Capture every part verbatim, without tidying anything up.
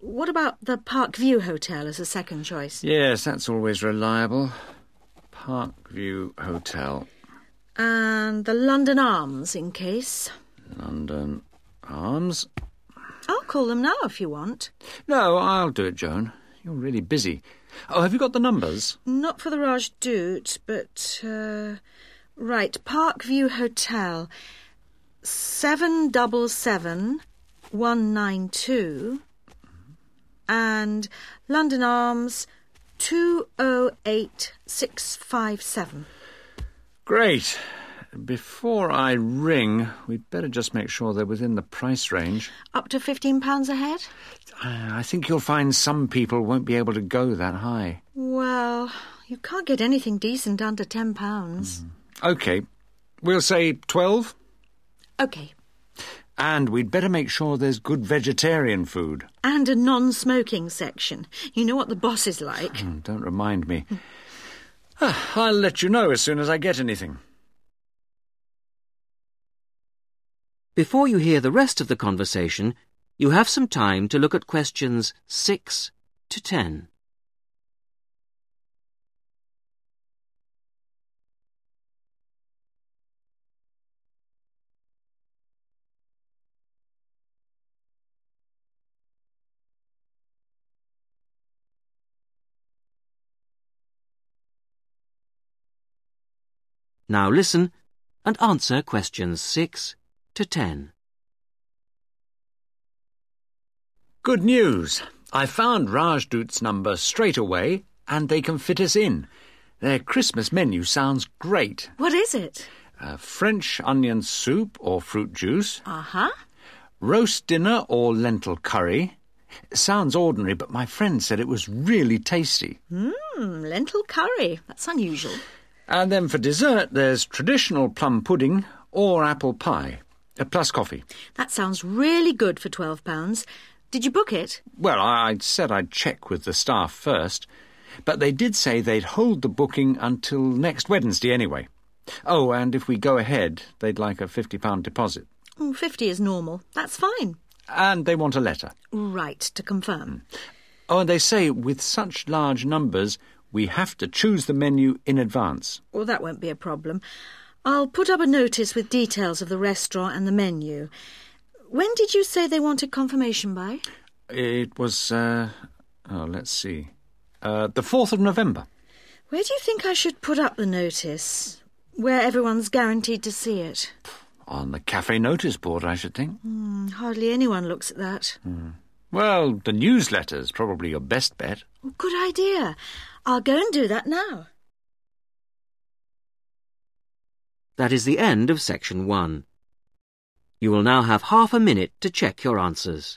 what about the Park View Hotel as a second choice? Yes, that's always reliable. Park View Hotel. And the London Arms, in case. London Arms. I'll call them now if you want. No, I'll do it, Joan. You're really busy. Oh, have you got the numbers? Not for the Rajdoot, but... Uh, right, Park View Hotel. Seven double seven one nine two. And London Arms two oh eight six five seven. Great. Before I ring, we'd better just make sure they're within the price range. Up to fifteen pounds a head? I think you'll find some people won't be able to go that high. Well, you can't get anything decent under ten pounds. Mm. OK. We'll say twelve? OK. And we'd better make sure there's good vegetarian food. And a non-smoking section. You know what the boss is like. Mm, don't remind me. ah, I'll let you know as soon as I get anything. Before you hear the rest of the conversation, you have some time to look at questions six to ten. Now listen and answer questions six to ten. Good news. I found Rajdoot's number straight away and they can fit us in. Their Christmas menu sounds great. What is it? Uh, French onion soup or fruit juice. Uh-huh. Roast dinner or lentil curry. Sounds ordinary, but my friend said it was really tasty. Mmm, lentil curry. That's unusual. And then for dessert, there's traditional plum pudding or apple pie, uh, plus coffee. That sounds really good for twelve pounds. Did you book it? Well, I said I'd check with the staff first, but they did say they'd hold the booking until next Wednesday anyway. Oh, and if we go ahead, they'd like a fifty pound deposit. Oh, fifty is normal. That's fine. And they want a letter. Right, to confirm. Oh, and they say with such large numbers, we have to choose the menu in advance. Well, that won't be a problem. I'll put up a notice with details of the restaurant and the menu. When did you say they wanted confirmation by? It was, uh, oh, let's see, uh, the fourth of November. Where do you think I should put up the notice? Where everyone's guaranteed to see it? On the cafe notice board, I should think. Mm, hardly anyone looks at that. Mm. Well, the newsletter's probably your best bet. Oh, good idea. I'll go and do that now. That is the end of section one. You will now have half a minute to check your answers.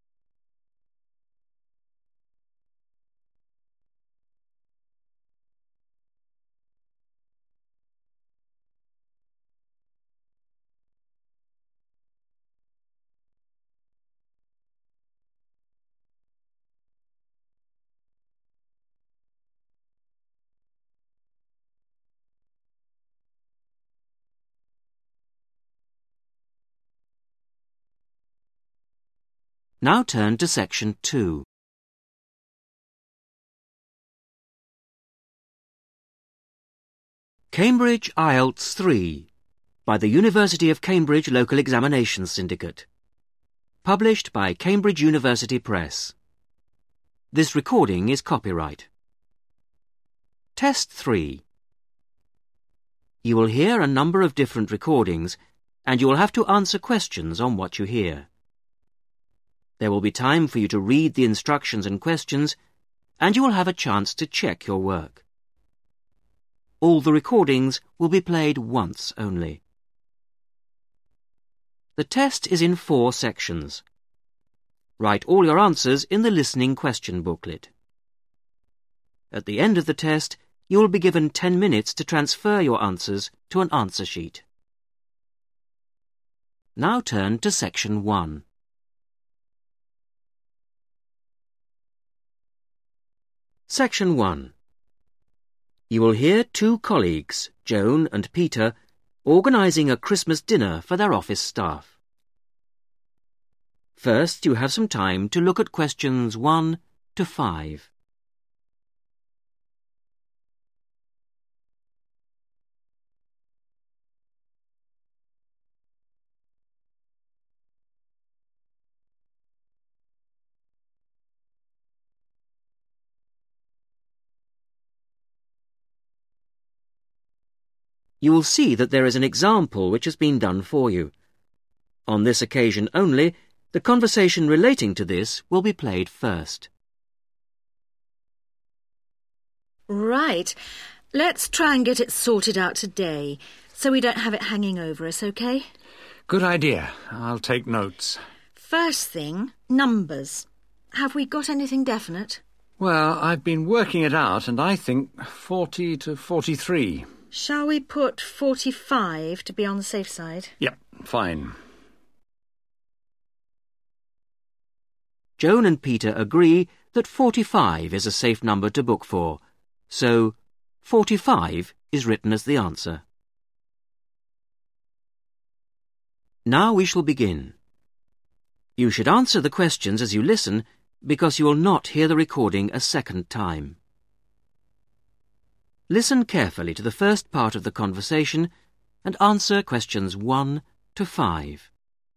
Now turn to section two. Cambridge I E L T S three by the University of Cambridge Local Examinations Syndicate. Published by Cambridge University Press. This recording is copyright. Test three. You will hear a number of different recordings and you will have to answer questions on what you hear. There will be time for you to read the instructions and questions, and you will have a chance to check your work. All the recordings will be played once only. The test is in four sections. Write all your answers in the listening question booklet. At the end of the test, you will be given ten minutes to transfer your answers to an answer sheet. Now turn to section one. Section one. You will hear two colleagues, Joan and Peter, organising a Christmas dinner for their office staff. First, you have some time to look at questions one to five. You will see that there is an example which has been done for you. On this occasion only, the conversation relating to this will be played first. Right. Let's try and get it sorted out today, so we don't have it hanging over us, OK? Good idea. I'll take notes. First thing, numbers. Have we got anything definite? Well, I've been working it out, and I think forty to forty-three. Shall we put forty-five to be on the safe side? Yep, fine. Joan and Peter agree that forty-five is a safe number to book for, so forty-five is written as the answer. Now we shall begin. You should answer the questions as you listen, because you will not hear the recording a second time. Listen carefully to the first part of the conversation and answer questions one to five.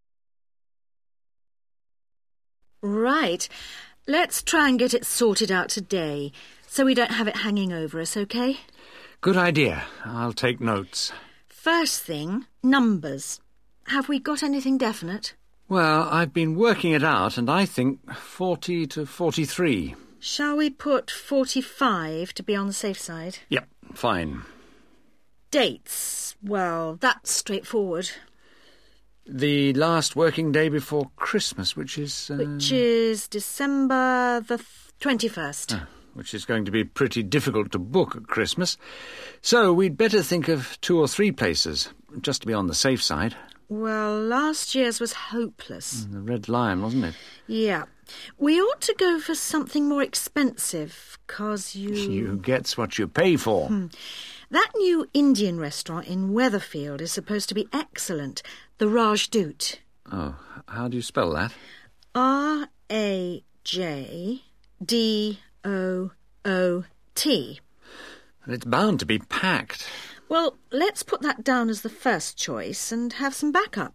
Right. Let's try and get it sorted out today, so we don't have it hanging over us, OK? Good idea. I'll take notes. First thing, numbers. Have we got anything definite? Well, I've been working it out, and I think forty to forty-three. Shall we put forty-five to be on the safe side? Yep, fine. Dates. Well, that's straightforward. The last working day before Christmas, which is... Uh... Which is December the twenty-first. Oh, which is going to be pretty difficult to book at Christmas. So we'd better think of two or three places, just to be on the safe side. Well, last year's was hopeless. The Red Lion, wasn't it? Yeah. We ought to go for something more expensive, 'cause you... You gets what you pay for. Hmm. That new Indian restaurant in Weatherfield is supposed to be excellent. The Rajdoot. Oh, how do you spell that? R A J D O O T. It's bound to be packed. Well, let's put that down as the first choice and have some backup.